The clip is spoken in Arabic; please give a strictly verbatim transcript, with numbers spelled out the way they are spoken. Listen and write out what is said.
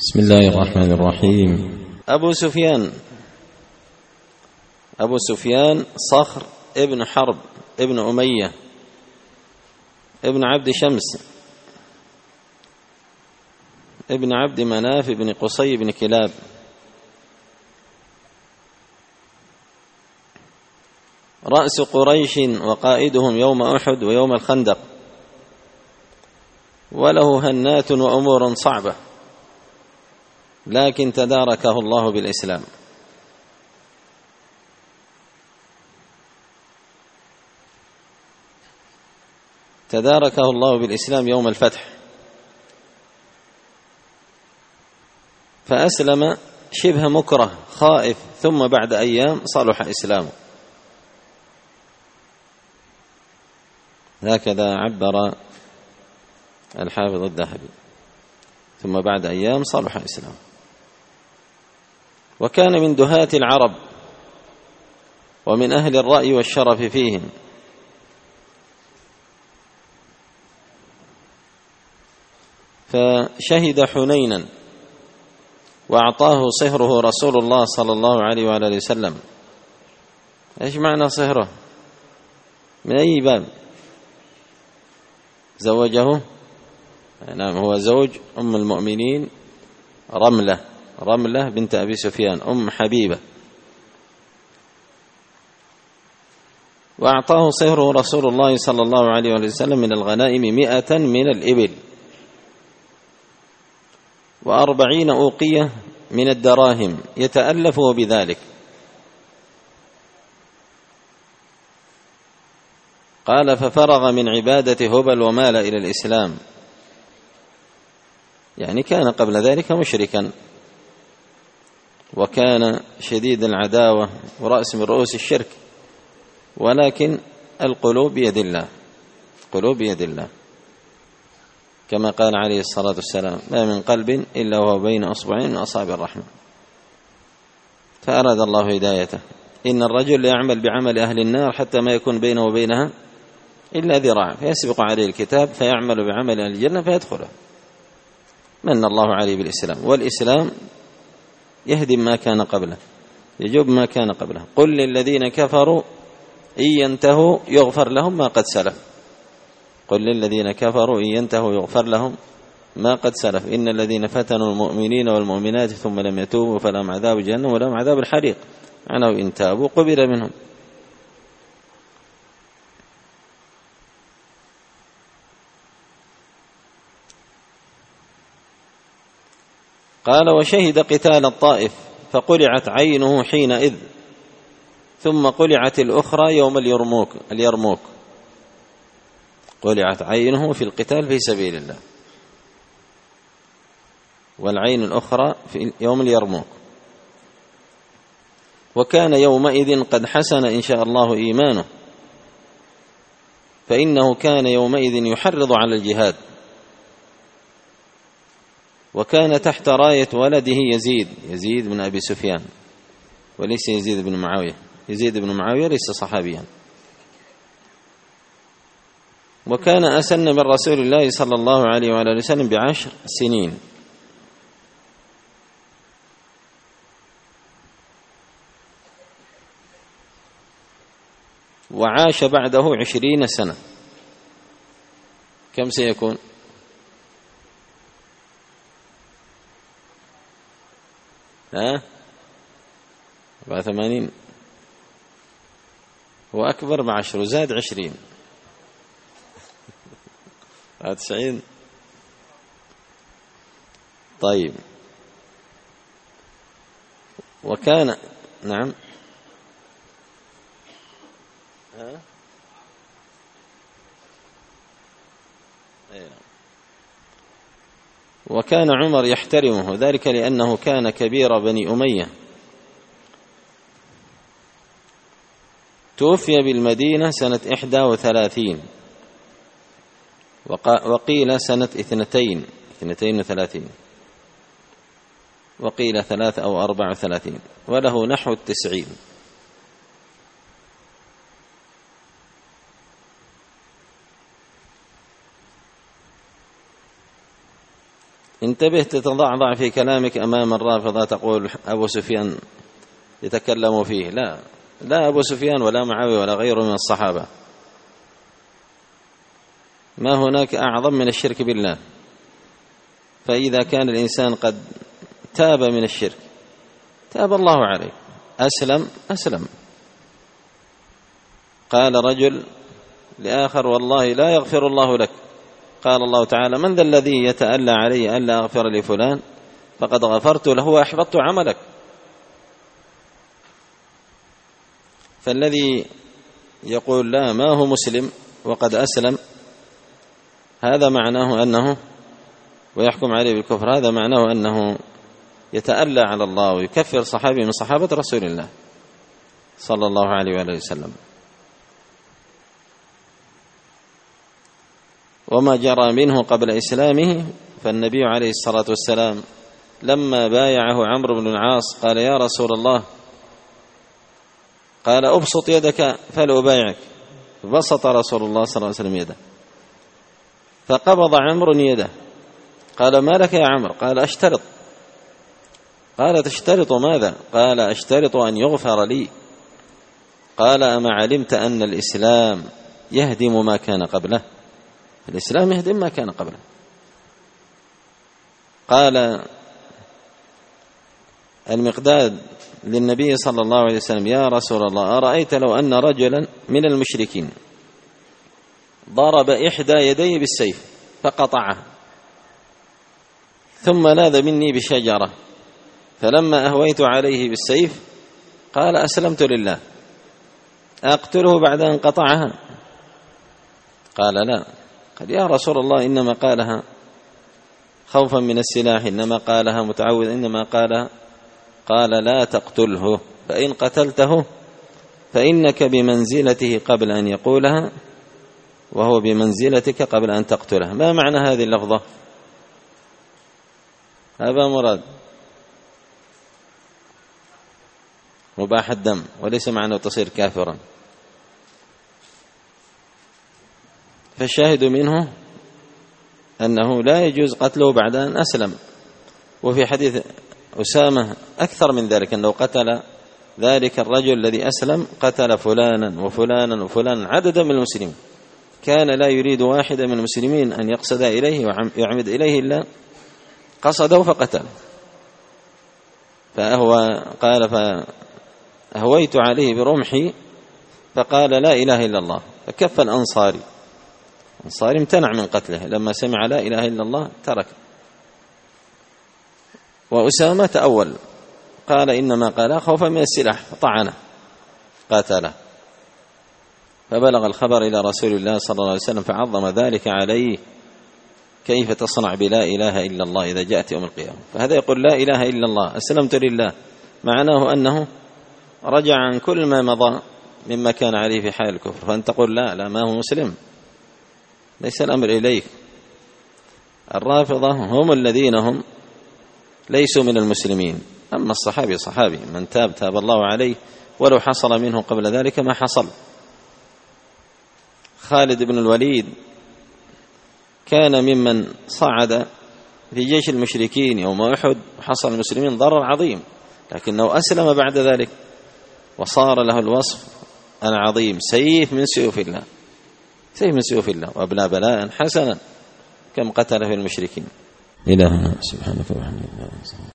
بسم الله الرحمن الرحيم. أبو سفيان أبو سفيان صخر ابن حرب ابن أمية ابن عبد شمس ابن عبد مناف ابن قصي ابن كلاب، رأس قريش وقائدهم يوم أحد ويوم الخندق، وله هنات وأمور صعبة، لكن تداركه الله بالإسلام. تداركه الله بالإسلام يوم الفتح، فأسلم شبه مكره خائف، ثم بعد أيام صلح إسلامه. هكذا عبر الحافظ الذهبي: ثم بعد أيام صلح إسلامه. وكان من دهاة العرب ومن أهل الرأي والشرف فيهم، فشهد حنينا وأعطاه صهره رسول الله صلى الله عليه وآله وسلم. إيش معنى صهره؟ من أي باب زوجه؟ نعم، هو زوج أم المؤمنين رملة رملة بنت أبي سفيان أم حبيبة. وأعطاه صهره رسول الله صلى الله عليه وسلم من الغنائم مئة من الإبل، وأربعين أوقية من الدراهم يتألف بذلك. قال: ففرغ من عبادة هبل ومال إلى الإسلام. يعني كان قبل ذلك مشركا، وكان شديد العداوة ورأس من رؤوس الشرك، ولكن القلوب بيد الله، القلوب بيد الله، كما قال عليه الصلاة والسلام: ما من قلب إلا وهو بين أصبعين من أصابع الرحمن. فأراد الله هدايته. إن الرجل يعمل بعمل أهل النار حتى ما يكون بينه وبينها إلا ذراع، فيسبق عليه الكتاب فيعمل بعمل أهل الجنة فيدخله. من الله عليه بالإسلام، والإسلام يهدم ما كان قبله، يجوب ما كان قبله. قل للذين كفروا إن ينتهوا يغفر لهم ما قد سلف. قل للذين كفروا إن ينتهوا يغفر لهم ما قد سلف. إن الذين فتنوا المؤمنين والمؤمنات ثم لم يتوبوا فلهم عذاب جهنم ولهم عذاب الحريق، عنوا إن تابوا قبل منهم. قال: وشهد قتال الطائف فقلعت عينه حينئذ، ثم قلعت الأخرى يوم اليرموك اليرموك قلعت عينه في القتال في سبيل الله، والعين الأخرى في يوم اليرموك. وكان يومئذ قد حسن إن شاء الله إيمانه، فإنه كان يومئذ يحرض على الجهاد، وكان تحت راية ولده يزيد يزيد بن أبي سفيان، وليس يزيد بن معاوية. يزيد بن معاوية ليس صحابيا. وكان أسن من رسول الله صلى الله عليه وآله وسلم بعشر سنين. وعاش بعده عشرين سنة. كم سيكون؟ ها أربعة وثمانين. هو أكبر بعشر وزاد عشرين، تسعين. طيب. وكان نعم ها وكان عمر يحترمه، ذلك لأنه كان كبير بني أمية. توفي بالمدينة سنة إحدى وثلاثين، وقيل سنة اثنتين اثنتين وثلاثين، وقيل ثلاث أو أربع وثلاثين، وله نحو التسعين. انتبه تتضعضع في كلامك أمام الرافضة تقول أبو سفيان يتكلم فيه. لا لا أبو سفيان ولا معاوية ولا غيره من الصحابة. ما هناك أعظم من الشرك بالله. فإذا كان الإنسان قد تاب من الشرك تاب الله عليه، أسلم أسلم. قال رجل لآخر والله لا يغفر الله لك. قال الله تعالى من ذا الذي يتألى علي ألا أغفر لفلان فقد غفرت له وأحبطت عملك. فالذي يقول لا ما هو مسلم وقد أسلم هذا معناه أنه ويحكم عليه بالكفر هذا معناه أنه يتألى على الله ويكفر صحابي من صحابة رسول الله صلى الله عليه وآله وسلم. وما جرى منه قبل إسلامه فالنبي عليه الصلاة والسلام لما بايعه عمرو بن العاص قال يا رسول الله، قال أبسط يدك فلأبايعك. بسط رسول الله صلى الله عليه وسلم يده فقبض عمرو يده. قال ما لك يا عمرو؟ قال أشترط. قال تشترط ماذا؟ قال أشترط أن يغفر لي. قال أما علمت أن الإسلام يهدم ما كان قبله؟ الإسلام يهدم ما كان قبله. قال المقداد للنبي صلى الله عليه وسلم يا رسول الله أرأيت لو أن رجلا من المشركين ضرب إحدى يدي بالسيف فقطعها ثم لاذ مني بشجرة فلما أهويت عليه بالسيف قال أسلمت لله أقتله بعد أن قطعها؟ قال لا. قال يا رسول الله إنما قالها خوفا من السلاح، إنما قالها متعوذ، إنما قالها. قال لا تقتله فإن قتلته فإنك بمنزلته قبل أن يقولها وهو بمنزلتك قبل أن تقتله. ما معنى هذه اللفظة؟ أبا مراد مباح الدم وليس معنى تصير كافرا. فالشاهد منه أنه لا يجوز قتله بعد أن أسلم. وفي حديث أسامة أكثر من ذلك أنه قتل ذلك الرجل الذي أسلم قتل فلانا وفلانا وفلانا عددا من المسلمين، كان لا يريد واحدا من المسلمين أن يقصد إليه ويعمد إليه إلا قصده فقتله. فأهوى قال فأهويت عليه برمحي فقال لا إله إلا الله فكف الأنصاري. الأنصاري امتنع من قتله لما سمع لا إله إلا الله ترك. وأسامة تأول قال إنما قال خوفا من السلاح فطعنه قاتله. فبلغ الخبر إلى رسول الله صلى الله عليه وسلم فعظم ذلك عليه. كيف تصنع بلا إله إلا الله إذا جاءت يوم القيامة؟ فهذا يقول لا إله إلا الله أسلمت لله، معناه أنه رجع عن كل ما مضى مما كان عليه في حال الكفر. فأنت تقول لا لا ما هو مسلم، ليس الأمر إليك. الرافضة هم الذين هم ليسوا من المسلمين، أما الصحابي صحابي من تاب تاب الله عليه ولو حصل منه قبل ذلك ما حصل. خالد بن الوليد كان ممن صعد في جيش المشركين يوم أحد وحصل المسلمين ضرر عظيم، لكنه أسلم بعد ذلك وصار له الوصف العظيم سيف من سيوف الله، سيف من سيوف الله وأبلى بلاء حسنا كم قتل في المشركين. إلهنا سبحانك وبحمدك.